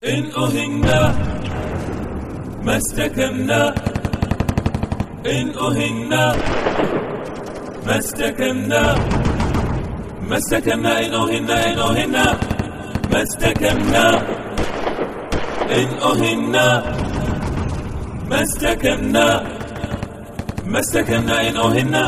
إن أهنا ما استكنا، إن أهنا ما استكنا، ما استكنا، إن أهنا، إن أهنا ما استكنا، إن أهنا ما استكنا، ما استكنا، إن أهنا.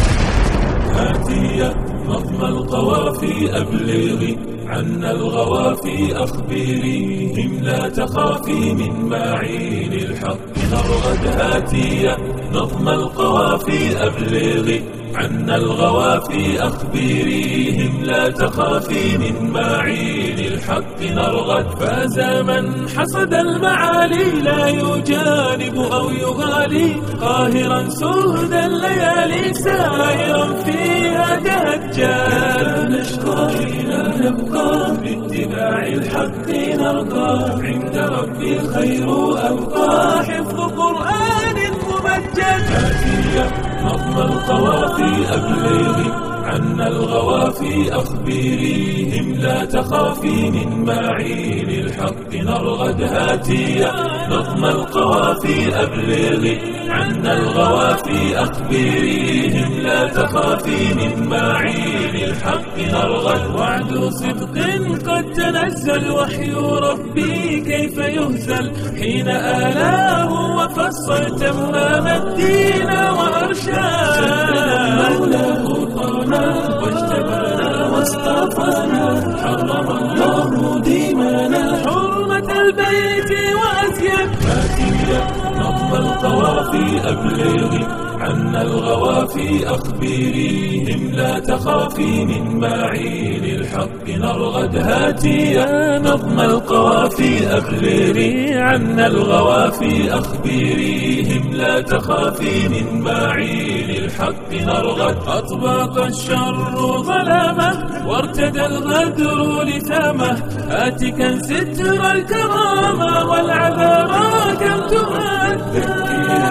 هاتي نظم القوافي أبلغي عنا الغوافي أخبريهم، لا تخافي من معين الحق نرغد. هاتي نظم القوافي أبلغي عنا الغوافي أخبريهم، لا تخافي من معين الحق نرغد. فاز من حصد المعالي لا يجانب أو يغالي، قاهرا سهد الليالي سائرا فيها تهجى. نشقى حين نبقى باتباع الحق نرقى، عند ربي الخير أبقى حفظ قرآن ممجد. هاتي نظم القوافي أبلغي عنا الغوافي أخبريهم، لا تخافي من معين الحق نرغد. هاتي نظم القوافي أبلغي عنا الغوافي أخبريهم، لا تخافي من معين الحق نرغد. وعد صدق قد تنزل وحي ربي كيف يهزل، حين آلاه وفصل تمام الدين وأرشاد. مولاه طرنا واجتبانا واصطفانا، حرم الله ديمانا حرمة البيت وأزيد. هاتي نظم القوافي أبلغي عنا الغوافي أخبريهم، لا تخافي من معين الحق نرغد. هاتي نظم القوافي أبلغي عنا الغوافي أخبريهم، لا تخافي من معين الحق نرغد. أطبق الشر ظلامه وارتدى الغدر لثامه، آتكا ستر الكرامة والعذارى كم تؤدى.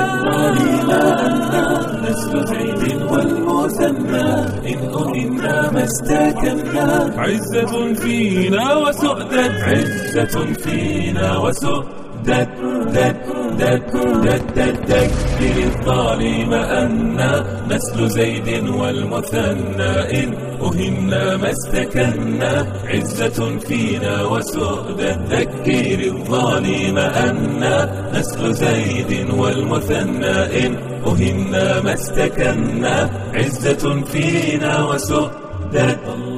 نسل زيد والمثنى، إن أهنا ما استكنا. عزة فينا وسؤدد، عزة فينا وسؤدد، دد دد دد دد دد. للظالم أنا نسل زيد والمثنى، إن أهنا ما استكنا. عزة فينا وسؤدد، ذكر الظالم أنا نسل زيد والمثنى، إن أهنا ما استكنا. عزة فينا وسؤدد.